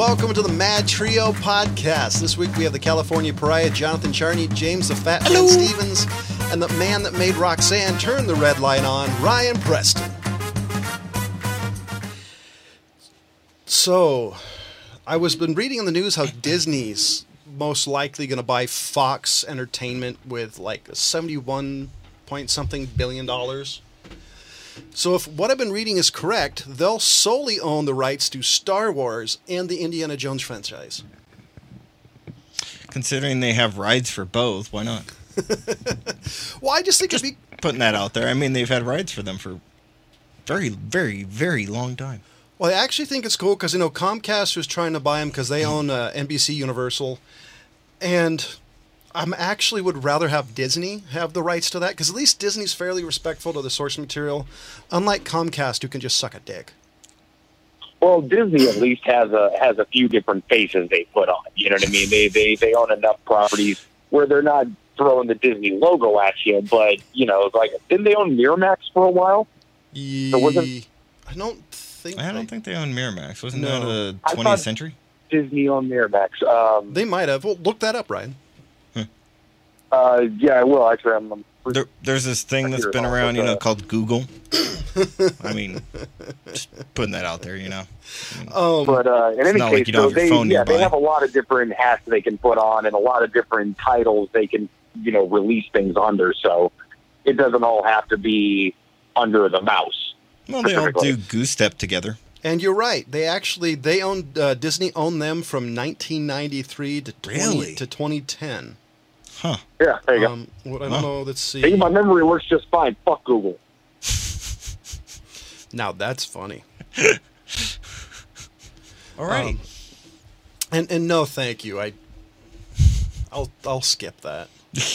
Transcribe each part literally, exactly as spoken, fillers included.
welcome to the Mad Trio podcast. This week we have the California Pariah, Jonathan Charney, James the Fat Man Stevens, and the man that made Roxanne turn the red light on, Ryan Preston. So, I was been reading in the news how Disney's most likely going to buy Fox Entertainment with like seventy-one point something billion dollars. So if what I've been reading is correct, they'll solely own the rights to Star Wars and the Indiana Jones franchise. Considering they have rides for both, why not? Well, I just think just it'd be... putting that out there. I mean, they've had rides for them for very, very, very long time. Well, I actually think it's cool because, you know, Comcast was trying to buy them because they own uh, N B C Universal. And I actually would rather have Disney have the rights to that because at least Disney's fairly respectful to the source material, unlike Comcast, who can just suck a dick. Well, Disney at least has a has a few different faces they put on. You know what I mean? They they they own enough properties where they're not throwing the Disney logo at you, but you know, it's like didn't they own Miramax for a while? Ye- So wasn't I don't think. I don't they, think they own Miramax. Wasn't No. that the I twentieth thought- century? Disney owned Miramax. Um, they might have. Well, look that up, Ryan. uh, yeah, I will actually. I'm, I'm pretty- There, there's this thing that's been Computer around, you know, also, called Google. I mean, just putting that out there, you know. Um, But uh, in any not case, like you don't so have your they phone yeah they nearby. have a lot of different hats they can put on and a lot of different titles they can you know release things under. So it doesn't all have to be under the mouse. Well, they all specifically. do Goose Step together. And you're right. They actually they owned uh, Disney owned them from nineteen ninety-three to twenty, Really? to twenty ten. Huh. Yeah, there you Um, what I don't Huh. know. Let's see. go. Hey, my memory works just fine. Fuck Google. Now that's funny. All right. Um, and and no, thank you. I I'll I'll skip that.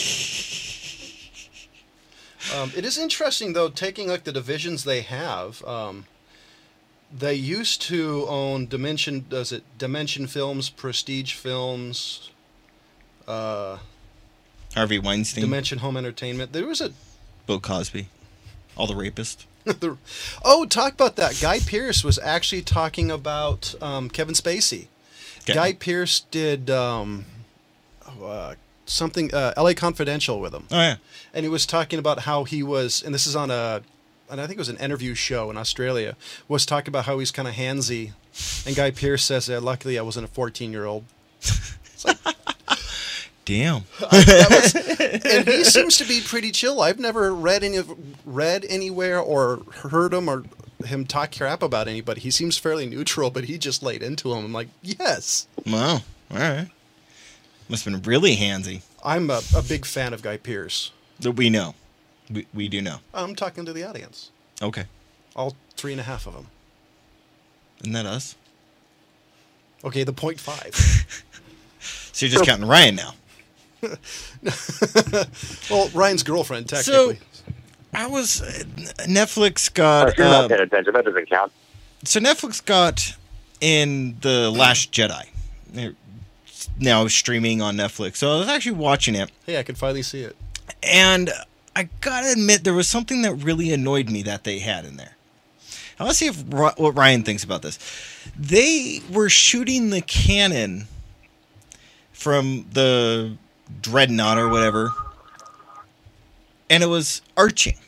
um, it is interesting though, taking like the divisions they have. Um, they used to own Dimension. Does it Dimension Films, Prestige Films, uh, Harvey Weinstein, Dimension Home Entertainment? There was a Bill Cosby, all the rapists. the, oh, talk about that. Guy Pearce was actually talking about um, Kevin Spacey. Okay. Guy Pearce did um, uh, something, uh, L A Confidential with him. Oh, yeah. And he was talking about how he was, and this is on a, and I think it was an interview show in Australia, was talking about how he's kind of handsy. And Guy Pearce says, uh, luckily I wasn't a fourteen-year-old. It's like, Damn. that was, and he seems to be pretty chill. I've never read any of, read anywhere or heard him or him talk crap about anybody. He seems fairly neutral, but he just laid into him. I'm like, yes. Wow. All right. Must have been really handsy. I'm a, a big fan of Guy Pearce. That we know. We, we do know. I'm talking to the audience. Okay. All three and a half of them. Isn't that us? Okay, the point five. So you're just counting Ryan now. Well, Ryan's girlfriend, technically. I was uh, Netflix Uh, got if you're not uh, paying attention, that doesn't count. so Netflix got in The Last Jedi. They're now streaming on Netflix. So I was actually watching it, Hey, I can finally see it. and I gotta admit there was something that really annoyed me that they had in there. I want to see if Ry- what Ryan thinks about this. They were shooting the cannon from the Dreadnought or whatever, and it was arching.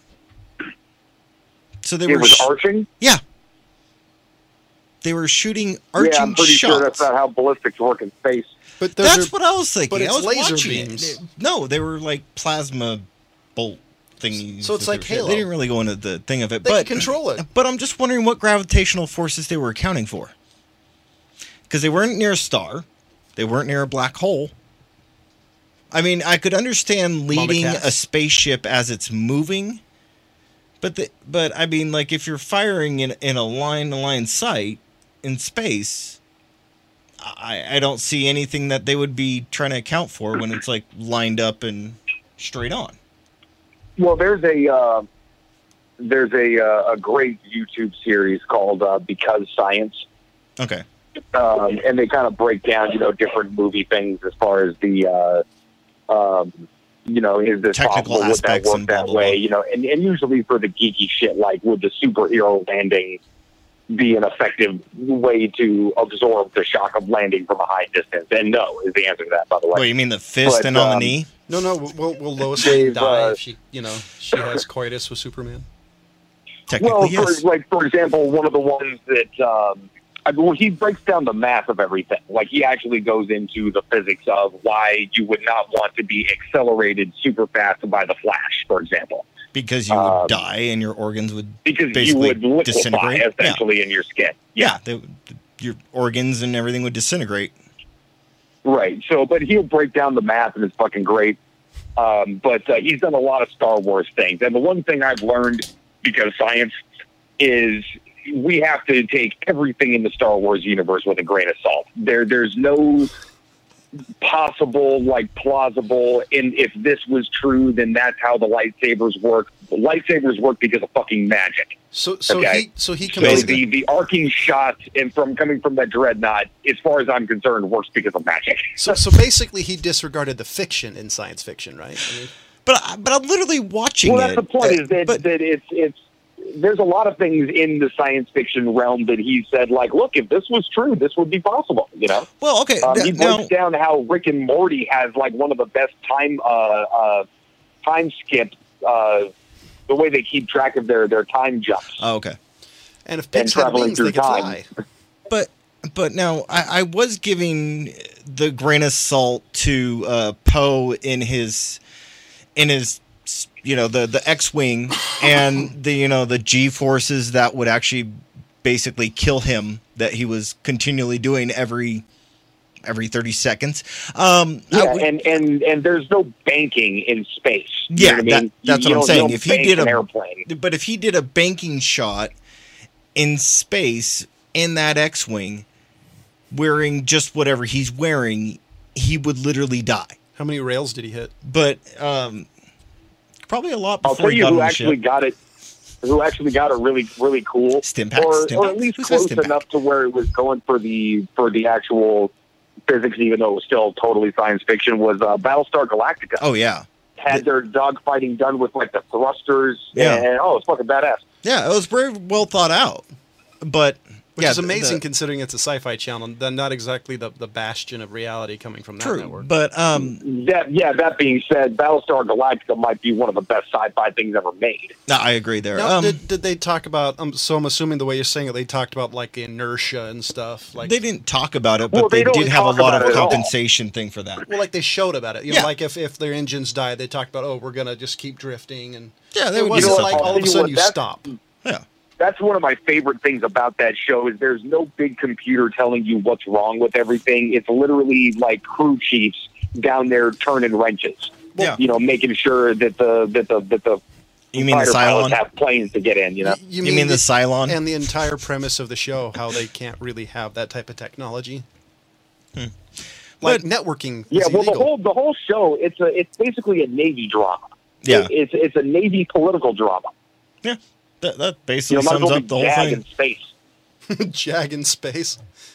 So they It were was sh- arching. yeah. They were shooting arching Yeah, I'm pretty shots. sure that's not how ballistics work in space. But those That's are, what I was thinking. but it's I was laser watching beams. it. No, they were like plasma bolt thingies. So it's that like they were- Halo. They didn't really go into the thing of it, They but can control it. But I'm just wondering what gravitational forces they were accounting for. Because they weren't near a star, they weren't near a black hole. I mean, I could understand leading Cats. a spaceship as it's moving, but the, but I mean, like if you're firing in in a line to line sight in space, I I don't see anything that they would be trying to account for when it's like lined up and straight on. Well, there's a uh, there's a uh, a great YouTube series called uh, Because Science, Okay. um, and they kind of break down you know different movie things as far as the uh, um, you know is this Technical possible? Would that aspects work and blah, that blah, way? blah. You know, and, and usually for the geeky shit like would the superhero landing be an effective way to absorb the shock of landing from a high distance. And no is the answer to that, by the way. What, you mean the fist But, and on um, the knee? No, no. Will, will Lois They've, Lane die uh, if she, you know, she has coitus with Superman? Technically, Well, yes. for, like for example, one of the ones that um, I mean, well, he breaks down the math of everything. Like he actually goes into the physics of why you would not want to be accelerated super fast by the Flash, for example, Because you would um, die and your organs would because you basically would liquefy disintegrate. essentially in your skin. Yeah, they, your organs and everything would disintegrate. Right. So, but he'll break down the math, and it's fucking great. Um, but uh, he's done a lot of Star Wars things, and the one thing I've learned because science is we have to take everything in the Star Wars universe with a grain of salt. There, there's no possible, like, plausible, and if this was true, then that's how the lightsabers work. The lightsabers work because of fucking magic. So, so Okay. he, so he So comes. Basically. the, the arcing shot and from coming from that dreadnought, as far as I'm concerned, works because of magic. So, so basically, he disregarded the fiction in science fiction, right? I mean, But I- but I'm literally watching Well, it. that's the point. uh, Is that, but, that it's it's there's a lot of things in the science fiction realm that he said, like, look, if this was true, this would be possible. You know, well, okay. um, th- he now, breaks down how Rick and Morty has like one of the best time uh, uh, time skip. Uh, the way they keep track of their their time jumps. oh, okay. and if pigs had traveling wings, through they could time. fly. But but now I, I was giving the grain of salt to uh, Poe in his in his you know the the X-wing and the you know the G forces that would actually basically kill him that he was continually doing every every thirty seconds. Um, I Yeah, would- and, and, and there's no banking in space. You Yeah, know what I that- mean? that's You what I'm don't- saying. you don't If he bank did an a- airplane, But if he did a banking shot in space in that X-wing, wearing just whatever he's wearing, he would literally die. How many rails did he hit? But um, probably a lot before I'll tell he you got who on the actually ship. got it. Who actually got it really, really cool, Stimpack? or, Stimpack? or at least Who says close Stimpack? enough to where it was going for the for the actual physics, even though it was still totally science fiction. Was uh, Battlestar Galactica Oh yeah, had their dogfighting done with like the thrusters? Yeah. and oh, it's fucking badass. yeah, it was very well thought out. But Which yeah, is the- amazing the- considering it's a sci-fi channel. Then not exactly the, the bastion of reality coming from that true, network. but um, That yeah. That being said, Battlestar Galactica might be one of the best sci-fi things ever made. no, I agree there. Now, Um, did, did they talk about? Um, so I'm assuming the way you're saying it, they talked about like the inertia and stuff. Like, they didn't talk about it, but Well, they, they don't did have a talk lot about of it at all. compensation thing for that. well, like they showed about it. You Yeah. know, like if, if their engines died, they talked about, oh, we're gonna just keep drifting, and Yeah, they it would wasn't do like stuff all like of a that. sudden you That's- stop. Yeah. That's one of my favorite things about that show is there's no big computer telling you what's wrong with everything. It's literally like crew chiefs down there turning wrenches. Yeah. You know, making sure that the that the that the You mean the fighter pilots Cylon? have planes to get in, you know. You mean the Cylon? And the entire premise of the show, how they can't really have that type of technology. Like But- networking. Yeah, is well the illegal. whole the whole show it's a it's basically a Navy drama. Yeah. It- it's it's a Navy political drama. Yeah, that, that You basically know, might as sums well up be the whole Jag thing. in space. Jag in space.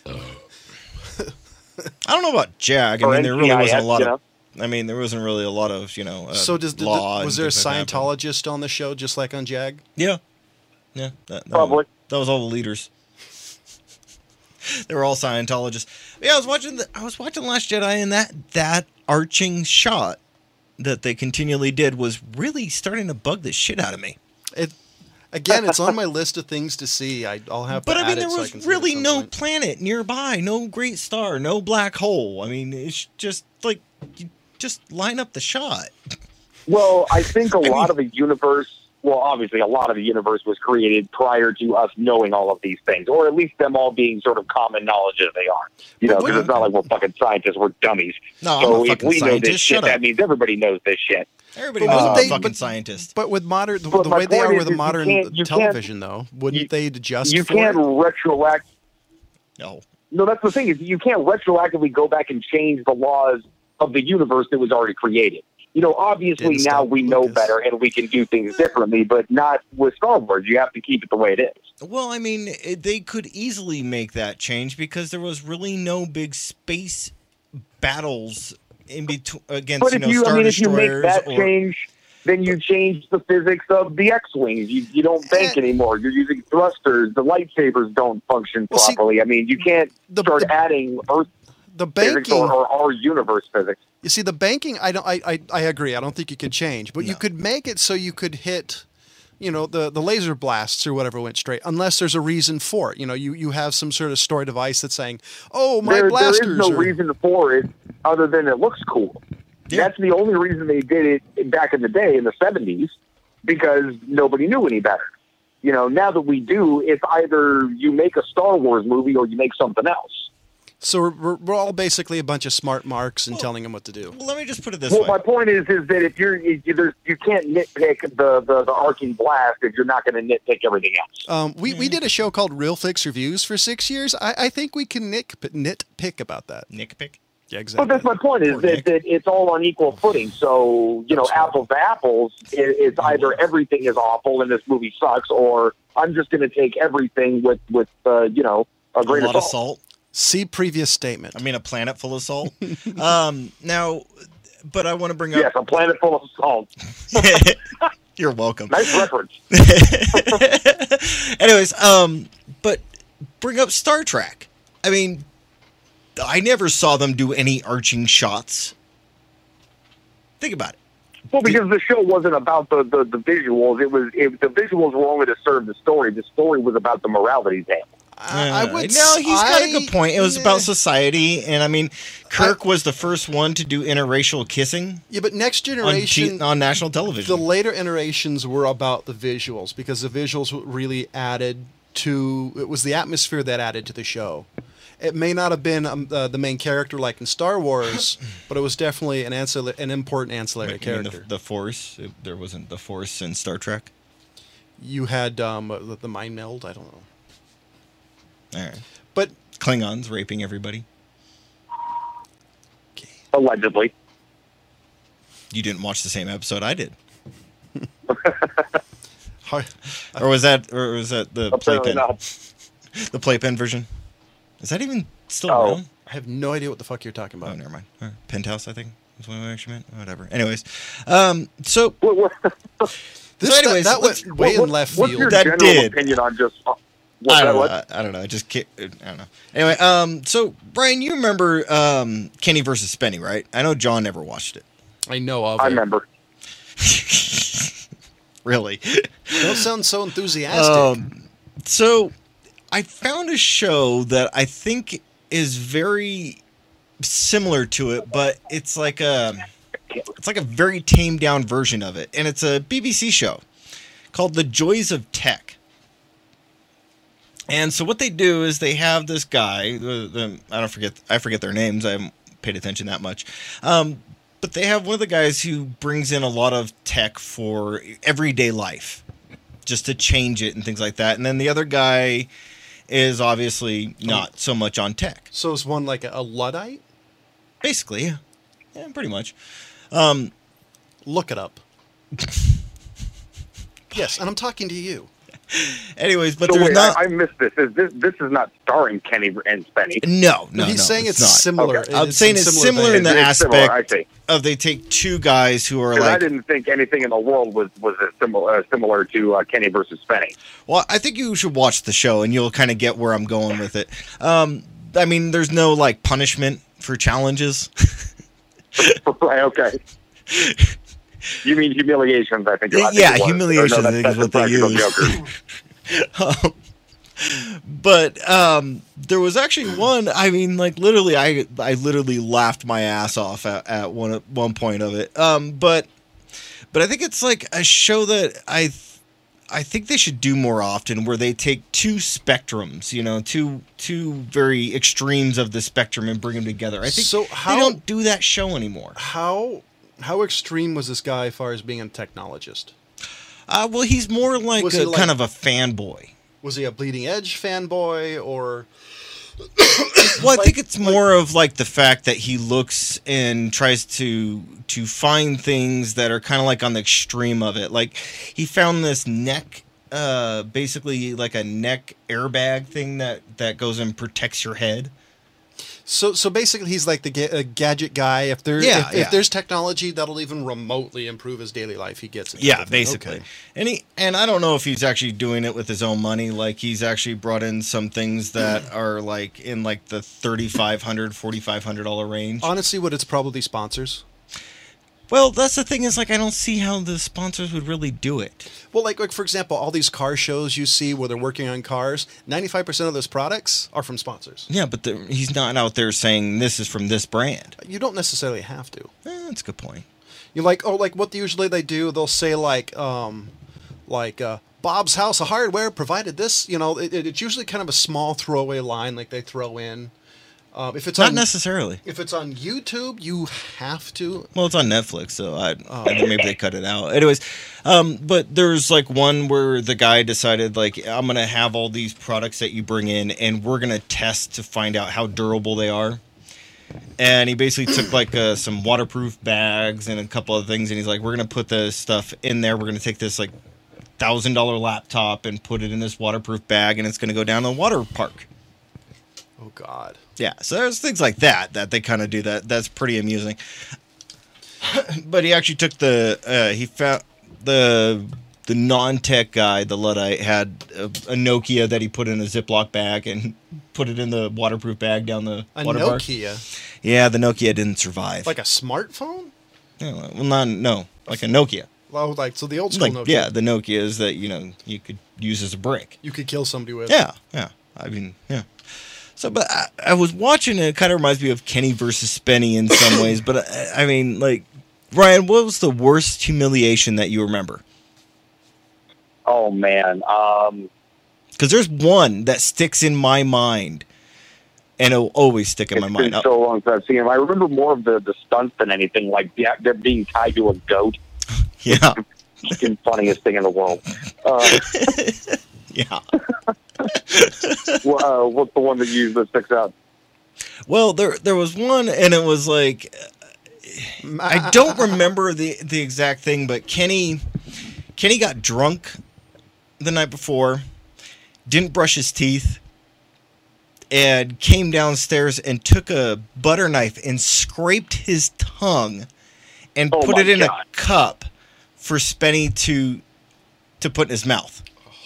I don't know about Jag. I Or mean, there really N C I S, wasn't a lot you of. I mean, there wasn't really a lot of you know. Uh, So does did, law was and there a things like that, but- Scientologist on the show, just like on Jag? Yeah, yeah. That, that Probably. Was, that was all the leaders. They were all Scientologists. Yeah, I was watching. The, I was watching Last Jedi, and that that arching shot that they continually did was really starting to bug the shit out of me. It again, it's on my list of things to see. I, I'll have But to I add mean, it there so I was can see it at really some no point. planet nearby, no great star, no black hole. I mean, it's just like you just line up the shot. Well, I think a I lot mean- of the universe, well, obviously, a lot of the universe was created prior to us knowing all of these things, or at least them all being sort of common knowledge as they are. You know, But because what- it's not like we're fucking scientists, we're dummies. No, I'm so a if fucking we know this scientist. shit, Shut up. that means everybody knows this shit. Everybody But knows wouldn't I'm a they- fucking but- scientist. But with modern, the, But the my way they point are is with is you modern can't- you can't- television, though, wouldn't you- they adjust You for can't it? retroact. No. No, that's the thing is you can't retroactively go back and change the laws of the universe that was already created. You know, obviously Didn't now stop we know Lucas. better and we can do things differently, but not with Star Wars. You have to keep it the way it is. Well, I mean, it, they could easily make that change because there was really no big space battles in between against But you if know you, Star I mean, if you make Destroyers that or change, Then you change the physics of the X-wings. You, you don't bank anymore. You're using thrusters. The lightsabers don't function Well, see, properly. I mean, you can't the- start the- adding Earth The physics banking. or, or our universe physics. You see, the banking. I don't. I, I. I agree. I don't think you could change, but you No. could make it so you could hit, you know, the the laser blasts or whatever went straight, unless there's a reason for it. You know, you you have some sort of story device that's saying, "Oh, my There, there blasters." is no are... reason for it other than it looks cool. Yeah. That's the only reason they did it back in the day in the seventies, because nobody knew any better. You know, now that we do, it's either you make a Star Wars movie or you make something else. So we're, we're we're all basically a bunch of smart marks and telling them what to do. Well, let me just put it this Well, way. my point is, is that if you're, if you, there's, you can't nitpick the, the, the arcing blast if you're not going to nitpick everything else. Um, we, we did a show called Real Fix Reviews for six years. I, I think we can nit, nitpick about that. Nick pick. Yeah, But exactly. that's my point, is Poor that, Nick. that it's all on equal footing. So, you know, Absolutely. apples to apples, it, it's either everything is awful and this movie sucks, or I'm just going to take everything with, with uh, you know, a A grain lot of of salt. salt. See previous statement. I mean, a planet full of salt. um, now, but I want to bring Yes, up. a planet full of salt. You're welcome. Nice reference. Anyways, um, but bring up Star Trek. I mean, I never saw them do any arching shots. Think about it. Well, because the show wasn't about the, the, the visuals. It was it, the visuals were only to serve the story. The story was about the morality tale. I, I Uh, would. no, he's got a I- good point. It was eh. about society, and I mean, Kirk was the first one to do interracial kissing Yeah, but Next on, Generation. t- on national television. The later iterations were about the visuals because the visuals really added to it was the atmosphere that added to the show. It may not have been um, uh, the main character like in Star Wars, but it was definitely an ancillary, an important ancillary Wait, you mean character. the, the Force. It- there wasn't the Force in Star Trek. You had um, uh, the, the mind meld. I don't know, All right. but Klingons raping everybody. Allegedly. You didn't watch the same episode I did, Har- or was that, or was that the Apparently playpen? not. The playpen version. Is that even still Oh. around? I have no idea what the fuck you're talking Oh, about. never mind. All right. Penthouse, I think, is what I actually meant. Whatever. Anyways, um, so What, what, This, So anyways, that, that let's- went way what- in left what's field. your That general did. opinion on just... Uh, I what's that, don't know. what? I, I don't know. I just ki- I don't know. Anyway, um, so Brian, you remember um, Kenny versus Spenny, right? I know John never watched it. I know of I it. remember. Really? Don't sound so enthusiastic. Um, so I found a show that I think is very similar to it, but it's like a it's like a very tamed down version of it, and it's a B B C show called The Joys of Tech. And so what they do is they have this guy. The, the, I don't forget. I forget their names. I haven't paid attention that much. Um, but they have one of the guys who brings in a lot of tech for everyday life, just to change it and things like that. And then the other guy is obviously not so much on tech. So is one like a, a Luddite? Basically, yeah, yeah pretty much. Um, Look it up. Yes, and I'm talking to you. anyways, but So there's wait, not. I, I missed this. Is this. This is not starring Kenny and Spenny. no, no, he's no, saying it's, not. similar. Okay. I'm It's saying in it's similar in vein. the It's similar, aspect I see. of they take two guys who are 'Cause I like. didn't think anything in the world was was as similar uh, similar to uh, Kenny versus Spenny. Well, I think you should watch the show and you'll kind of get where I'm going with it. Um, I mean, there's no like punishment for challenges. Right, okay. You mean humiliations? I think. I think Yeah, it was. humiliations, Or no, I think, that's is what they Practical use. Joker. Um, but um, there was actually one. I mean, like literally, I I literally laughed my ass off at, at one one point of it. Um, but but I think it's like a show that I I think they should do more often, where they take two spectrums, you know, two two very extremes of the spectrum and bring them together. I think So how- they don't do that show anymore. How how extreme was this guy as far as being a technologist? Uh, well, he's more like Was a he like- kind of a fanboy. Was he a bleeding edge fanboy or Well, I Like- think it's more of like the fact that he looks and tries to to find things that are kind of like on the extreme of it. Like he found this neck, uh, basically like a neck airbag thing that that goes and protects your head. So, so basically, he's like the ga- uh, gadget guy. If there, Yeah, if, yeah. if there's technology that'll even remotely improve his daily life, he gets it. Yeah, basically. Okay. And he and I don't know if he's actually doing it with his own money. Like he's actually brought in some things that are like in like the thirty-five hundred, forty-five hundred dollar range. Honestly, what it's probably sponsors. Well, that's the thing is like I don't see how the sponsors would really do it. Well, like, like for example, all these car shows you see where they're working on cars, ninety-five percent of those products are from sponsors. Yeah, but the, he's not out there saying this is from this brand. You don't necessarily have to. Eh, that's a good point. You like, oh, like what usually they do, they'll say like, um, like uh, Bob's House of Hardware provided this. You know, it, it's usually kind of a small throwaway line like they throw in. Um, if it's Not on, necessarily. if it's on YouTube, you have to. Well, it's on Netflix, so I, I think maybe they cut it out. Anyways, um, but there's like one where the guy decided like I'm gonna have all these products that you bring in, and we're gonna test to find out how durable they are. And he basically took like uh, some waterproof bags and a couple of things, and he's like, we're gonna put this stuff in there. We're gonna take this like thousand dollar laptop and put it in this waterproof bag, and it's gonna go down to the water park. Oh God. Yeah, so there's things like that that they kind of do that. That's pretty amusing. But he actually took the uh, he found the the non-tech guy, the Luddite, had a, a Nokia that he put in a Ziploc bag and put it in the waterproof bag down the A water park. Nokia, Yeah, the Nokia didn't survive. like a smartphone. Yeah, well, not no, like a Nokia. Oh, like so the old school Like Nokia. yeah, the Nokias that you know you could use as a brick. You could kill somebody with. Yeah, yeah. I mean, yeah. So, but I, I was watching it. It kind of reminds me of Kenny versus Spenny in some ways. But I, I mean, like, Ryan, what was the worst humiliation that you remember? Oh man, um, Because there's one that sticks in my mind, and it'll always stick in my it's mind. been so long since I've seen him. I remember more of the, the stunts than anything. Like yeah, they're being tied to a goat. Yeah, Fucking funniest thing in the world. Uh, yeah. wh- uh, what's the one that you that sticks out? Well, there there was one, and it was like I don't remember the the exact thing, but Kenny Kenny got drunk the night before, didn't brush his teeth, and came downstairs and took a butter knife and scraped his tongue and Oh put my it in God. a cup for Spenny to to put in his mouth.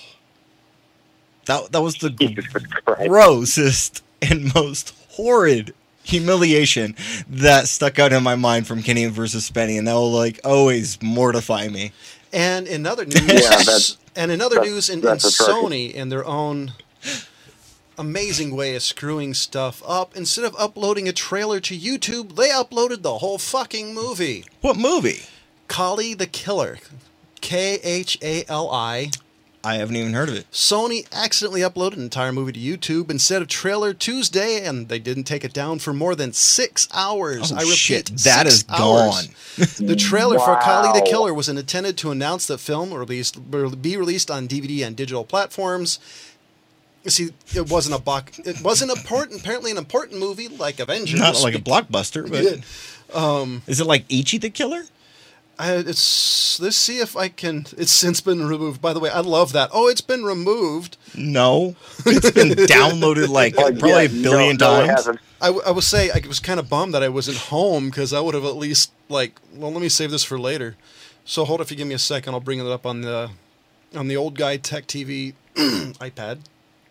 That that was the Jesus Christ. grossest and most horrid humiliation that stuck out in my mind from Kenny versus Spenny, and that will like always mortify me. And in other news, Yeah, that's- and in other that's- news, in, in that's atrocious. Sony, in their own amazing way of screwing stuff up, instead of uploading a trailer to YouTube, they uploaded the whole fucking movie. What movie? Kali the Killer, K H A L I. I haven't even heard of it. Sony accidentally uploaded an entire movie to YouTube instead of trailer Tuesday, and they didn't take it down for more than six hours. Oh, I repeat, shit, that six is hours. gone. The trailer for Kali the Wow. Killer was intended to announce that film released will be released on D V D and digital platforms. You see, it wasn't a box. It wasn't important. Apparently, an important movie like Avengers. Not like a blockbuster, but Yeah. is it like Ichi the Killer? I, it's let's see if I can. It's since been removed. By the way, I love that. Oh, it's been removed. No, it's been downloaded like Like, probably yeah, a billion no, no, it times. hasn't. I, w- I would say I was kind of bummed that I wasn't home because I would have at least like. Well, let me save this for later. So hold if you give me a second, I'll bring it up on the on the old guy tech T V iPad.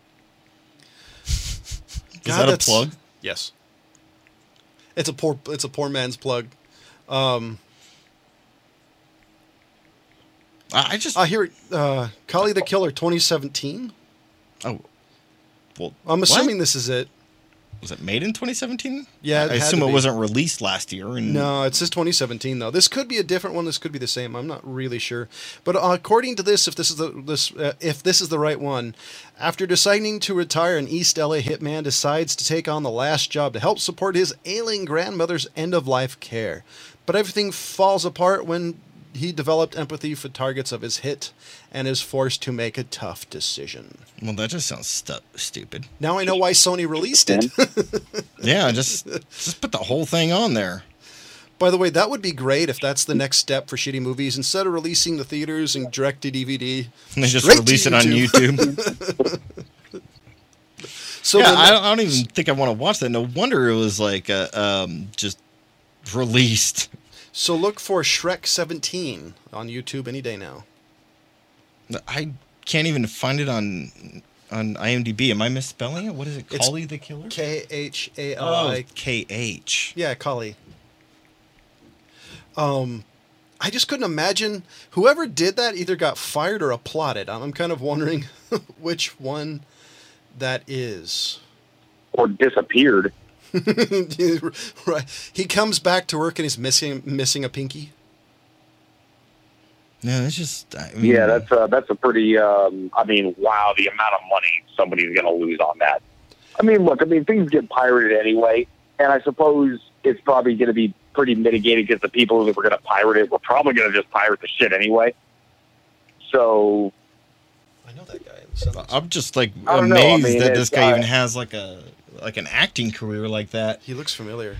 Is God, that a that's- plug? Yes. It's a poor it's a poor man's plug. Um, I I just I hear uh, Kali the Killer twenty seventeen. oh well. I'm what? assuming this is it. Was it made in twenty seventeen? Yeah, it I had assume to it be. wasn't released last year. And No, it says twenty seventeen though. This could be a different one. This could be the same. I'm not really sure. But uh, according to this, if this is the this uh, if this is the right one, after deciding to retire, an East L A hitman decides to take on the last job to help support his ailing grandmother's end of life care. But everything falls apart when he developed empathy for targets of his hit and is forced to make a tough decision. Well, that just sounds stu- stupid. Now I know why Sony released it. Yeah, just just put the whole thing on there. By the way, that would be great if that's the next step for shitty movies. Instead of releasing the theaters and direct to D V D, And they just straight to release it on YouTube. So yeah, then, I don't, I don't even think I want to watch that. No wonder it was like uh, um, just released. so look for Shrek seventeen on YouTube any day now. I can't even find it on on IMDb. Am I misspelling it? What is it? It's Collie the Killer? K H A L Oh, I. K H. Yeah, Collie. Um, I just couldn't imagine whoever did that either got fired or applauded. I'm, I'm kind of wondering which one that is. Or disappeared. Right. He comes back to work and he's missing missing a pinky. No, it's just. I mean, Yeah, that's a, that's a pretty. Um, I mean, wow, the amount of money somebody's going to lose on that. I mean, look, I mean, things get pirated anyway, and I suppose it's probably going to be pretty mitigated because the people that were going to pirate it were probably going to just pirate the shit anyway. So, I know that guy. So- I'm just like I don't know, I amazed mean, that it's, this guy uh, even has like a like an acting career like that. He looks familiar.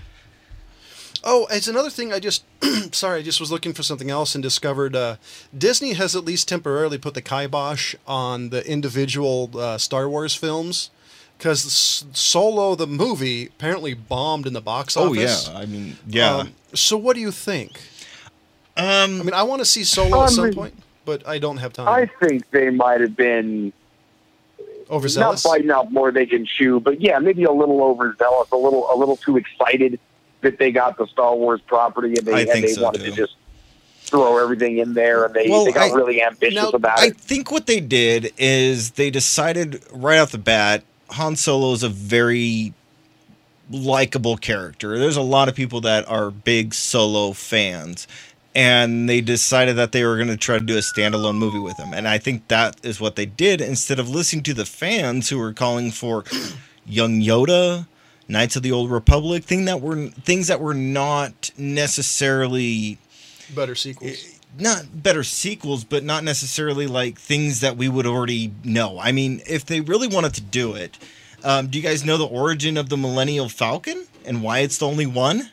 Oh, it's another thing. I just sorry, I just was looking for something else and discovered uh, Disney has at least temporarily put the kibosh on the individual uh, Star Wars films because Solo the movie apparently bombed in the box Oh office. yeah, I mean yeah. Um, so what do you think? Um, I mean, I want to see Solo at Um, some point, but I don't have time. I think they might have been Overzealous. not biting out more they can chew, but yeah, maybe a little overzealous, a little a little too excited that they got the Star Wars property and they, I and think they so, wanted too. to just throw everything in there, and they, Well, they got I- really ambitious now, about I it. think what they did is they decided right off the bat Han Solo is a very likable character. There's a lot of people that are big Solo fans, and they decided that they were going to try to do a standalone movie with him. And I think that is what they did instead of listening to the fans who were calling for Young Yoda, Knights of the Old Republic, thing that were things that were not necessarily Better sequels. not better sequels, but not necessarily like things that we would already know. I mean, if they really wanted to do it, um, do you guys know the origin of the Millennium Falcon and why it's the only one?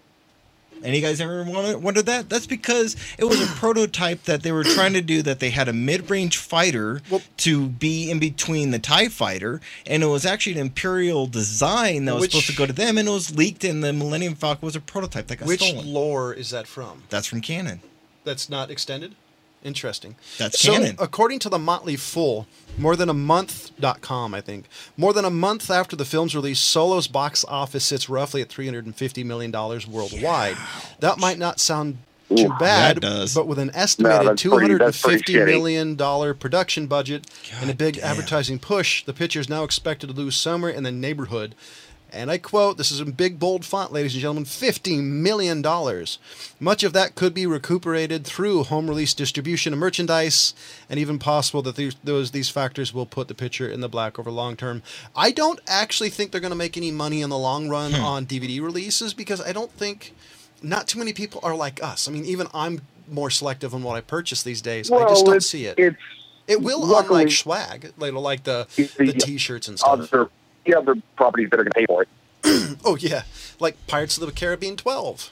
Any guys ever wanted, wondered that? That's because it was a prototype that they were trying to do, that they had a mid-range fighter Well- to be in between the TIE fighter, and it was actually an Imperial design that was Which- supposed to go to them, and it was leaked, and the Millennium Falcon was a prototype that got Which stolen. lore is that from? That's from canon. That's not extended? Interesting. That's so, canon. according to the Motley Fool, more than a month dot com, I think, more than a month after the film's release, Solo's box office sits roughly at three hundred fifty million dollars worldwide. That might not sound too Ooh, bad, that does. but with an estimated that's two pretty- hundred that's pretty fifty shitty. million dollars production budget and a God big damn. advertising push, the picture is now expected to lose somewhere in the neighborhood. And I quote, this is in big, bold font, ladies and gentlemen, fifty million dollars. Much of that could be recuperated through home release distribution of merchandise, and even possible that these, those, these factors will put the picture in the black over long term. I don't actually think they're going to make any money in the long run Hmm. on D V D releases, because I don't think, not too many people are like us. I mean, even I'm more selective on what I purchase these days. I just don't it's, see it. It's It will on luckily- like swag, like, like the, It's the the t-shirts and stuff. other the other properties that are going to pay for it. Oh, yeah. Like Pirates of the Caribbean twelve.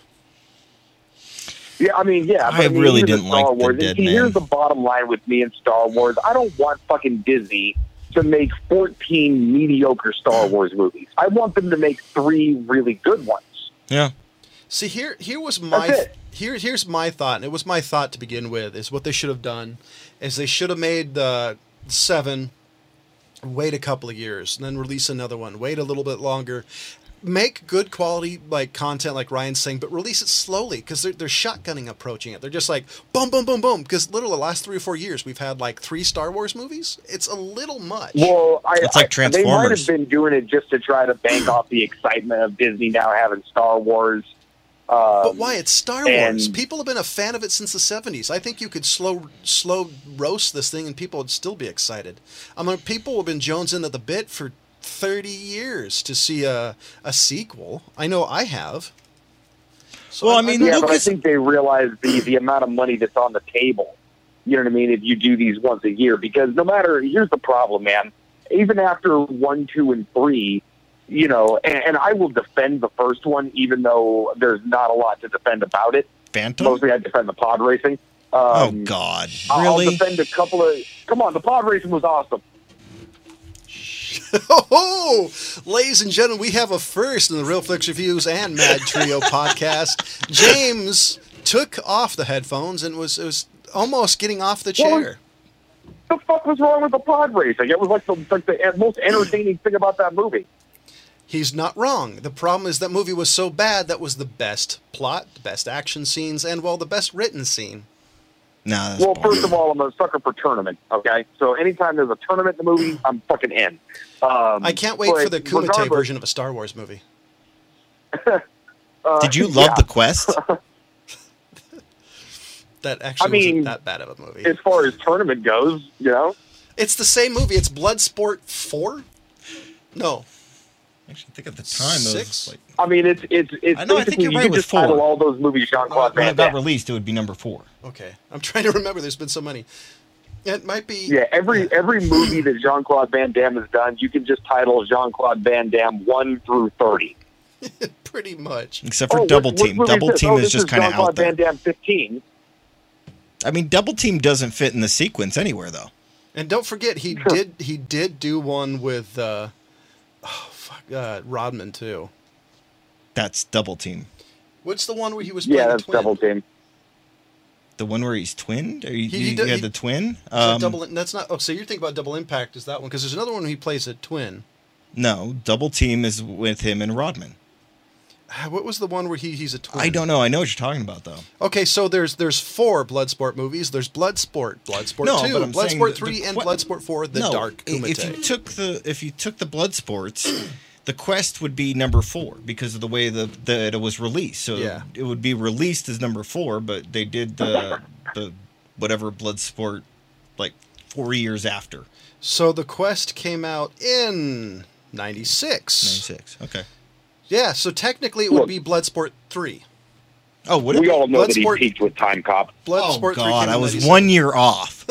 Yeah, I mean, yeah. I but mean, really even didn't Star like the Wars, Dead see, Man. Here's the bottom line with me and Star Wars. I don't want fucking Disney to make fourteen mediocre Star Wars movies. I want them to make three really good ones. Yeah. See, here here was my That's it. here here's my thought, and it was my thought to begin with, is what they should have done is they should have made the seven, wait a couple of years, and then release another one, wait a little bit longer. Make good quality like content, like Ryan's saying, but release it slowly, because they're, they're shotgunning approaching it. They're just like boom, boom, boom, boom. Because literally the last three or four years, we've had like three Star Wars movies. It's a little much. Well, I, It's like I, they might Transformers. have been doing it just to try to bank off the excitement of Disney now having Star Wars. Um, But why? It's Star and- Wars. People have been a fan of it since the seventies. I think you could slow slow roast this thing and people would still be excited. I mean, people have been jonesing at the bit for thirty years to see a a sequel. I know I have. So Well, I I'm- mean, I'm- Yeah, but I Lucas- think they realize the, the amount of money that's on the table. You know what I mean? If you do these once a year, because no matter, here's the problem, man. Even after one, two, and three, you know, and, and I will defend the first one, even though there's not a lot to defend about it. Phantom? Mostly, I defend the pod racing. Oh, Um, God. I'll Really? defend a couple of. Come on, the pod racing was awesome. Oh, ladies and gentlemen, we have a first in the Real Flicks Reviews and Mad Trio podcast. James took off the headphones and was, was almost getting off the chair. What the fuck was wrong with the pod racing? It was like the, like the most entertaining thing about that movie. He's not wrong. The problem is that movie was so bad that was the best plot, the best action scenes, and, well, the best written scene. Nah, that's Well, boring. first of all, I'm a sucker for tournament, okay? So anytime there's a tournament in the movie, I'm fucking in. Um, I can't wait but for the Kumite regardless- version of a Star Wars movie. uh, Did you love yeah. the quest? That actually I mean, wasn't that bad of a movie. As far as tournament goes, you know? It's the same movie. It's Bloodsport four? No. Actually, I think at the time it Six? was like I mean, it's it's it's I know, I think basically you're right you with just title four. all those movies Jean-Claude when Van it got Damme. released, it would be number four. Okay. I'm trying to remember. There's been so many. It might be... Yeah, every every movie that Jean-Claude Van Damme has done, you can just title Jean-Claude Van Damme one through thirty. Pretty much. Except for Oh, Double what- what Team. movie Double this? Team Oh, is this just kind of Jean-Claude out there. Van Damme fifteen. I mean, Double Team doesn't fit in the sequence anywhere, though. And don't forget, he did he did do one with... Uh, oh, fuck. Uh, Rodman, too. That's Double Team. What's the one where he was playing Yeah, a that's twin? Double Team. The one where he's twinned? Or you, He- he you did- had he- the twin? Is that Um, double, that's not... Oh, so you're thinking about Double Impact is that one? Because there's another one where he plays a twin. no, Double Team is with him and Rodman. What was the one where he he's a twin? I don't know. I know what you're talking about, though. Okay, so there's there's four Bloodsport movies. There's Bloodsport, Bloodsport No, two, but I'm saying Bloodsport the- three, the and que- Bloodsport four. The no, Dark i- Kumite. if you took the if you took the Bloodsports, the quest would be number four because of the way the that it was released. So Yeah. it would be released as number four, but they did the the whatever Bloodsport like four years after. So the Quest came out in ninety-six. ninety-six. Okay. Yeah, so technically it would Look. be Bloodsport three. Oh, would it We be? all know that he Bloodsport- peaked with Time Cop. Bloodsport Oh three God, came I in was ninety-seven. one year off.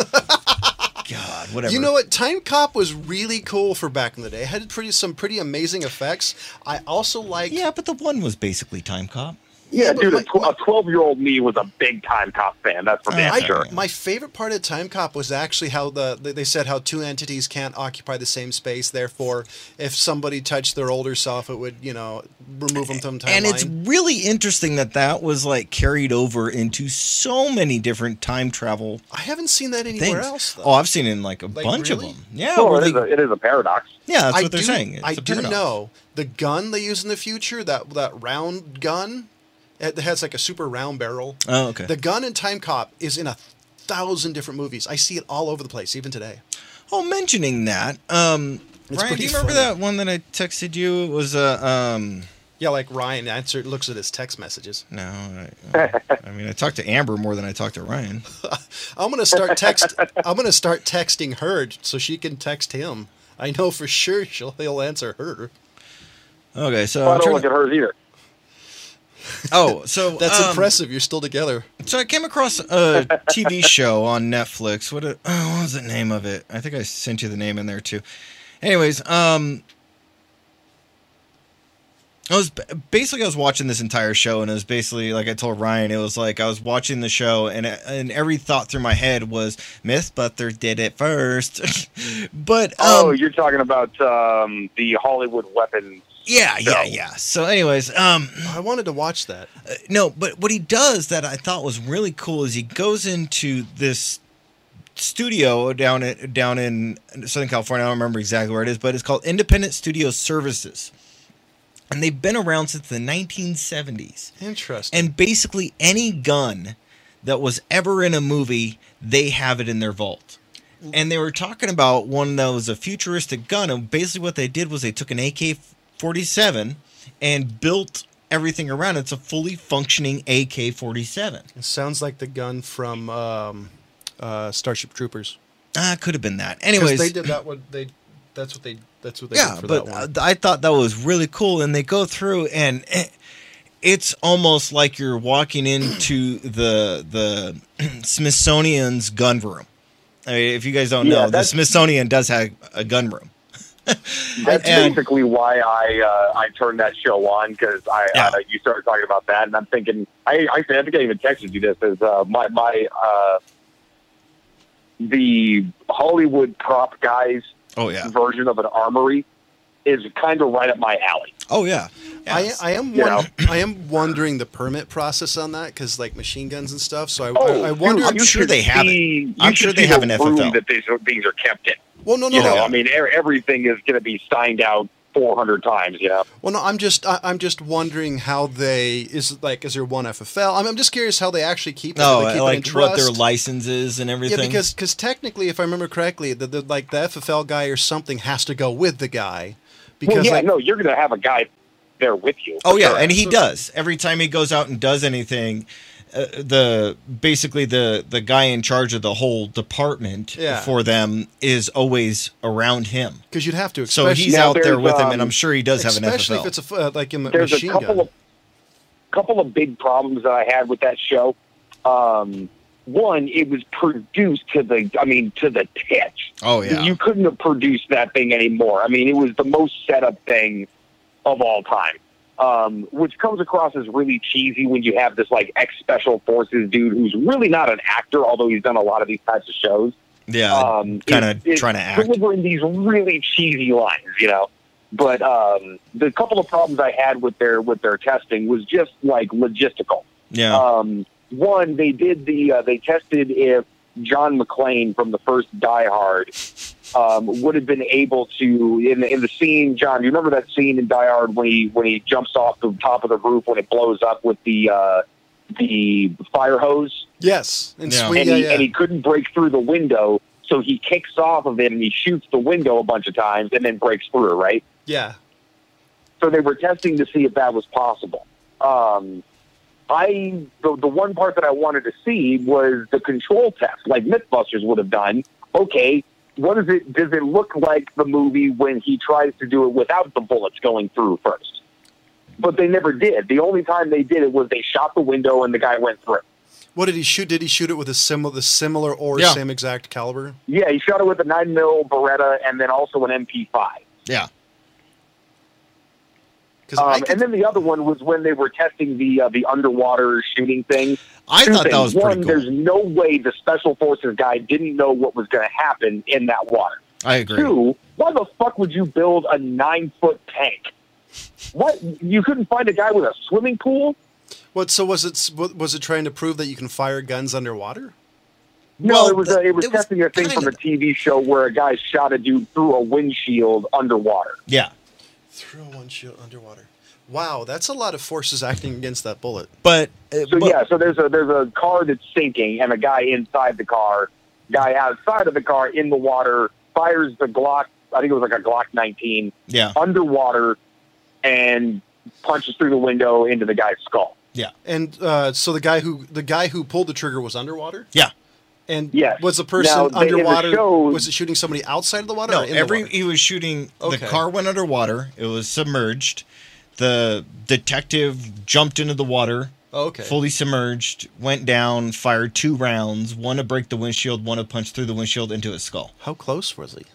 God, whatever. You know what? Time Cop was really cool for back in the day. It had pretty some pretty amazing effects. I also liked... Yeah, but the one was basically Time Cop. Yeah, Yeah, but dude, my- a tw- a twelve-year-old me was a big Time Cop fan. That's for damn I- sure. My favorite part of Time Cop was actually how the they said how two entities can't occupy the same space. Therefore, if somebody touched their older self, it would, you know, remove them from timeline. And it's really interesting that that was like carried over into so many different time travel I haven't seen that anywhere things. else, though. Oh, I've seen it in like a Like, bunch really? of them. Yeah, Oh, where it, is they- a, it is a paradox. yeah, that's I what they're do, saying. It's I a do paradox. know the gun they use in the future, that that round gun, it has like a super round barrel. Oh, okay. The gun in Time Cop is in a thousand different movies. I see it all over the place, even today. Oh, mentioning that, um, It's Ryan, do pretty you remember funny. that one that I texted you? It was a uh, um. Yeah, like Ryan answered, looks at his text messages. No, I, I mean I talked to Amber more than I talked to Ryan. I'm gonna start text. I'm gonna start texting her so she can text him. I know for sure she'll he'll answer her. Okay, so I I'm don't trying look to- at hers either. oh, so That's um, impressive. You're still together. So I came across a T V show on Netflix. What, a, oh, what was the name of it? I think I sent you the name in there too. Anyways, um, I was basically I was watching this entire show, and it was basically like I told Ryan. It was like I was watching the show, and and every thought through my head was Mythbusters did it first. But um, Oh, you're talking about um, the Hollywood weapons. yeah, yeah, no. yeah. So, anyways, um. I wanted to watch that. Uh, no, but what he does that I thought was really cool is he goes into this studio down in down in Southern California. I don't remember exactly where it is, but it's called Independent Studio Services, and they've been around since the nineteen seventies. Interesting. And basically, any gun that was ever in a movie, they have it in their vault. And they were talking about one that was a futuristic gun, and basically what they did was they took an A K forty-seven and built everything around it. It's a fully functioning A K forty-seven. It sounds like the gun from um, uh, Starship Troopers. Ah, could have been that. 'Cause Anyways, they did that one. They that's what they that's what they yeah, did for but that one. uh, I thought that was really cool. And they go through, and it- it's almost like you're walking into the the Smithsonian's gun room. I mean, if you guys don't Yeah, know, the that's- Smithsonian does have a gun room. That's And- basically why I uh, I turned that show on because I Yeah. uh, you started talking about that, and I'm thinking I I, I think I even texted you this as uh, my my uh, the Hollywood prop guys Oh yeah. version of an armory is kind of right up my alley. Oh yeah. I, Yes. I am You won- know? I am wondering the permit process on that because like machine guns and stuff. So I, Oh, I, I wonder. dude, I'm you sure should they have it. see- you I'm should sure they see have the an F F room L. that these are, these are kept in. well, no, no, You know, no. I mean, er- everything is going to be signed out four hundred times. You know. Well, no, I'm just I, I'm just wondering how they is it like is there one F F L? I'm, I'm just curious how they actually keep it. Do No, they keep like it in what their trust? license is and everything. Yeah, because because technically, if I remember correctly, the, the like the F F L guy or something has to go with the guy. Because Well, yeah, like, no, you're going to have a guy there with you. Oh yeah, Sure. and he does. Every time he goes out and does anything, uh, the basically the the guy in charge of the whole department Yeah. for them is always around him. because you'd have to. So especially- he's Now, out there there's, with him, um, and I'm sure he does have an F F especially L. if it's a f- uh, like a ma- There's a machine couple gun. of couple of big problems that I had with that show. Um, one, it was produced to the, I mean, to the titch. Oh yeah, You couldn't have produced that thing anymore. I mean, it was the most set up thing of all time, um, which comes across as really cheesy when you have this like ex special forces dude who's really not an actor, although he's done a lot of these types of shows. yeah, Um, kind it- of it- trying to act. delivering these really cheesy lines, you know. But um, the couple of problems I had with their with their testing was just like logistical. Yeah, Um, one, they did the uh, they tested if John McClane from the first Die Hard um, would have been able to in the, in the scene. John, you remember that scene in Die Hard when he when he jumps off the top of the roof when it blows up with the uh, the fire hose, Yes, and Yeah. sweet, and yeah, he yeah. and he couldn't break through the window, so he kicks off of it and he shoots the window a bunch of times and then breaks through. Right. yeah. So they were testing to see if that was possible. Um, I the, the one part that I wanted to see was the control test, like MythBusters would have done. Okay, what is it? Does it look like the movie when he tries to do it without the bullets going through first? But they never did. The only time they did it was they shot the window and the guy went through. What did he shoot? Did he shoot it with a similar, the similar or Yeah. same exact caliber? Yeah, he shot it with a nine mil Beretta and then also an M P five. yeah. Because I Um, could, and then the other one was when they were testing the uh, the underwater shooting thing. I Two thought that things. was pretty One, cool. there's no way the special forces guy didn't know what was going to happen in that water. I agree. Two, why the fuck would you build a nine foot tank? What? You couldn't find a guy with a swimming pool? what? So was it? Was it trying to prove that you can fire guns underwater? No, Well, it was the- a, it was it was testing a thing kind from a of- T V show where a guy shot a dude through a windshield underwater. Yeah, Through one shield underwater. Wow, that's a lot of forces acting against that bullet. but, uh, So but yeah, so there's a there's a car that's sinking and a guy inside the car, guy outside of the car in the water fires the Glock. I think it was like a Glock nineteen yeah, underwater and punches through the window into the guy's skull. yeah, And uh, so the guy who the guy who pulled the trigger was underwater. yeah. And Yes. was the person Now, they- in the underwater? shows- was it shooting somebody outside of the water? No, or in every the water? he was shooting. Okay. The car went underwater. It was submerged. The detective jumped into the water, Oh, okay. fully submerged, went down, fired two rounds, one to break the windshield, one to punch through the windshield into his skull. How close was he?